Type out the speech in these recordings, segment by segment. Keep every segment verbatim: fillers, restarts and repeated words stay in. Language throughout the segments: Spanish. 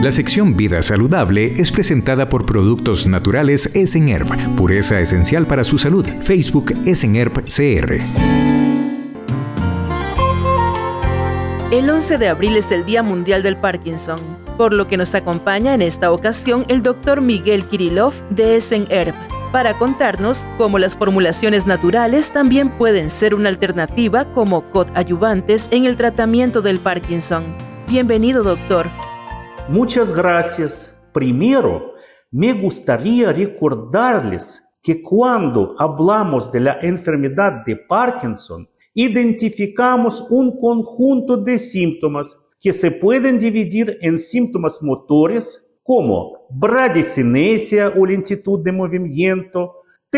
La sección Vida Saludable es presentada por Productos Naturales Esenherb, pureza esencial para su salud. Facebook Esenherb C R. El once de abril es el Día Mundial del Parkinson, por lo que nos acompaña en esta ocasión el doctor Miguel Kirillov de Esenherb, para contarnos cómo las formulaciones naturales también pueden ser una alternativa como coadyuvantes en el tratamiento del Parkinson. Bienvenido, doctor. Muchas gracias. Primero, me gustaría recordarles que cuando hablamos de la enfermedad de Parkinson, identificamos un conjunto de síntomas que se pueden dividir en síntomas motores como bradicinesia o lentitud de movimiento,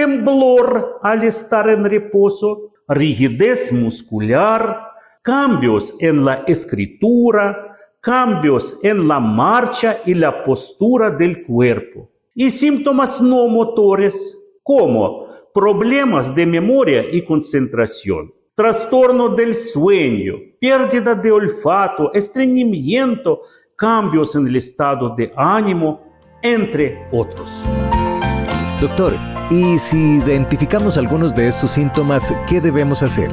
temblor al estar en reposo, rigidez muscular, cambios en la escritura, cambios en la marcha y la postura del cuerpo, y síntomas no motores como problemas de memoria y concentración, trastorno del sueño, pérdida de olfato, estreñimiento, cambios en el estado de ánimo, entre otros. Doctor, y si identificamos algunos de estos síntomas, ¿qué debemos hacer?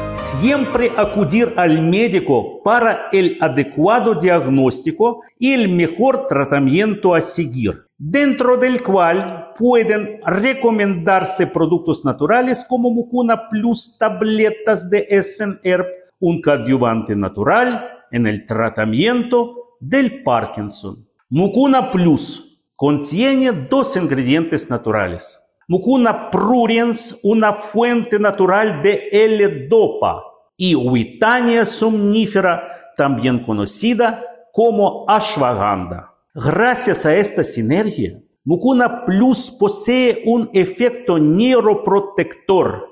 Siempre acudir al médico para el adecuado diagnóstico y el mejor tratamiento a seguir, dentro del cual pueden recomendarse productos naturales como Mucuna Plus tabletas de Esenherb, un coadyuvante natural en el tratamiento del Parkinson. Mucuna Plus contiene dos ingredientes naturales. Mucuna pruriens, una fuente natural de L-dopa, y Witania somnífera, también conocida como ashwagandha. Gracias a esta sinergia, Mucuna Plus posee un efecto neuroprotector,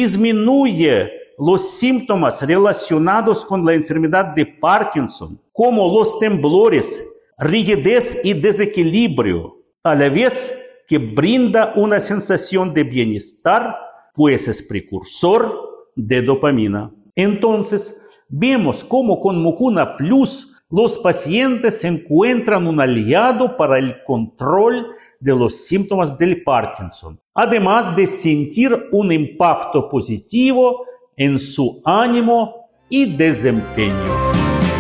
disminuye los síntomas relacionados con la enfermedad de Parkinson, como los temblores, rigidez y desequilibrio, a la vez que brinda una sensación de bienestar, pues es precursor de dopamina. Entonces, vemos cómo con Mucuna Plus los pacientes encuentran un aliado para el control de los síntomas del Parkinson, además de sentir un impacto positivo en su ánimo y desempeño.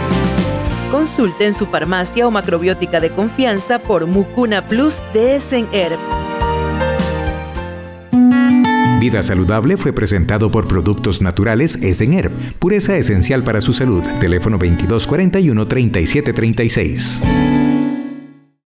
Consulte en su farmacia o macrobiótica de confianza por Mucuna Plus de Esenherb. Vida Saludable fue presentado por Productos Naturales Esenherb, pureza esencial para su salud. Teléfono veintidós cuarenta y uno, treinta y siete treinta y seis.